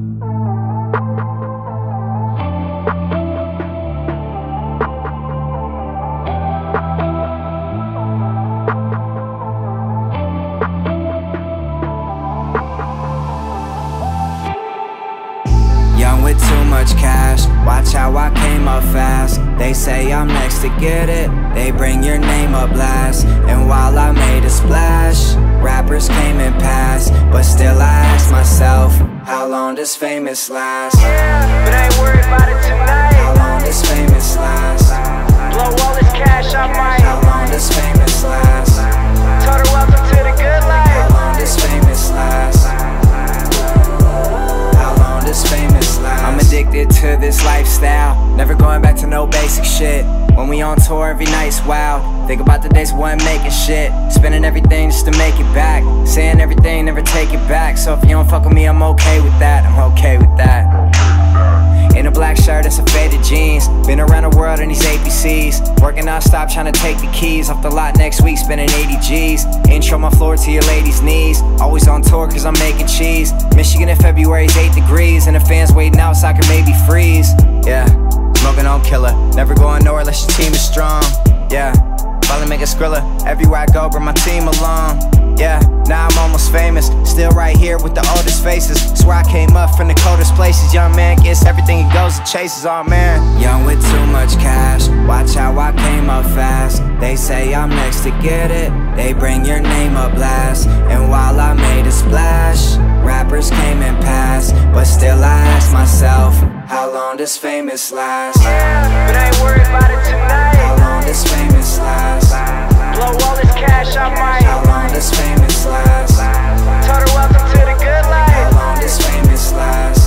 Young with too much cash, watch how I came up fast. They say I'm next to get it, they bring your name up last. And while I made a splash, rappers came and passed. But still I ask myself, how long does famous last? Yeah, but I ain't worried about it tonight. How long does famous last? Blow all this cash I might. How long does famous last? Told her welcome to the good life. How long does famous last? How long does famous last? I'm addicted to this lifestyle, never going back to no basic shit. When we on tour, every night's wild. Think about the days we wasn't making shit, spending everything just to make it back, saying everything, never take it back. So if you don't fuck with me, I'm okay with that, I'm okay with that. In a black shirt and some faded jeans, been around the world in these APCs, working non-stop trying to take the keys off the lot next week, spending 80 G's. Intro my floor to your lady's knees, always on tour cause I'm making cheese. Michigan in February's 8 degrees, and the fans waiting out so I can maybe freeze. Yeah, smoking on killer, never going nowhere unless your team is strong. Yeah, finally make a Skrilla, everywhere I go bring my team along. Yeah, now I'm almost famous, still right here with the oldest faces. Swear I came up from the coldest places. Young man gets everything he goes and chases, oh man. Young with too much cash, watch how I came up fast. They say I'm next to get it, they bring your name up last. And while I made a splash, rappers came and passed. But still I ask myself, how long does famous last? Yeah, but I ain't worried about it tonight. How long does famous last? Blow all this cash I might. How long does famous last? Told her welcome to the good life. How long does famous last?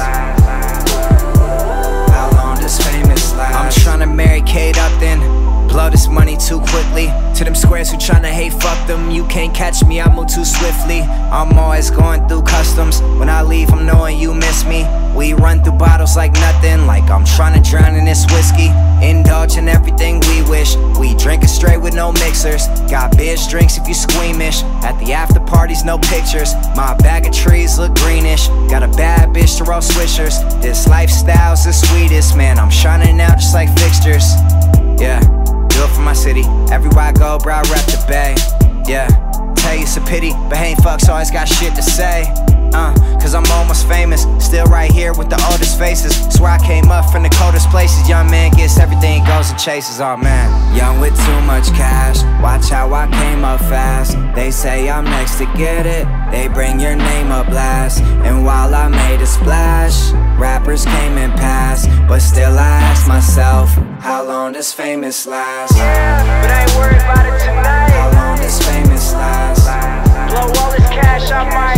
How long does famous last? I'm tryna marry Kate Upton, blow this money too quickly. To them squares who tryna hate, fuck them. You can't catch me, I move too swiftly. I'm always going through customs. When I leave, I'm knowing you miss me. We run through bottles like nothing, like I'm tryna drown in this whiskey. Indulge in everything we wish. We drinking straight with no mixers. Got bitch drinks if you squeamish. At the after parties, no pictures. My bag of trees look greenish. Got a bad bitch to roll swishers. This lifestyle's the sweetest, man. I'm shining out just like fixtures. Yeah, do it for my city. Everywhere I go, bro, I rep the bay. Yeah, tell you it's a pity, but ain't fucks always got shit to say. Cause I'm almost famous, still right here with the oldest faces. Swear I came up from the coldest places. Young man gets everything he goes and chases, oh man. Young with too much cash, watch how I came up fast. They say I'm next to get it, they bring your name up last. And while I made a splash, rappers came and passed. But still I ask myself, how long does famous last? Yeah, but I ain't worried about it tonight. How long does famous last? Blow all this cash I might.